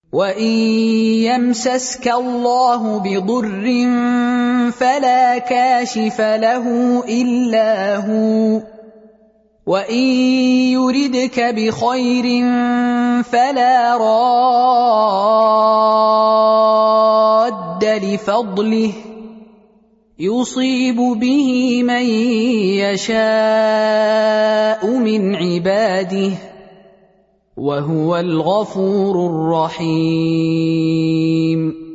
وَإِن يَمْسَسْكَ اللَّهُ بِضُرٍّ فَلَا كَاشِفَ لَهُ إِلَّا هُوَ، وَإِن يُرِدْكَ بِخَيْرٍ فَلَا رَادَّ لِفَضْلِهِ، يُصِيبُ بِهِ مَن يَشَاءُ مِنْ عِبَادِهِ، وَهُوَ الْغَفُورُ الرَّحِيمُ.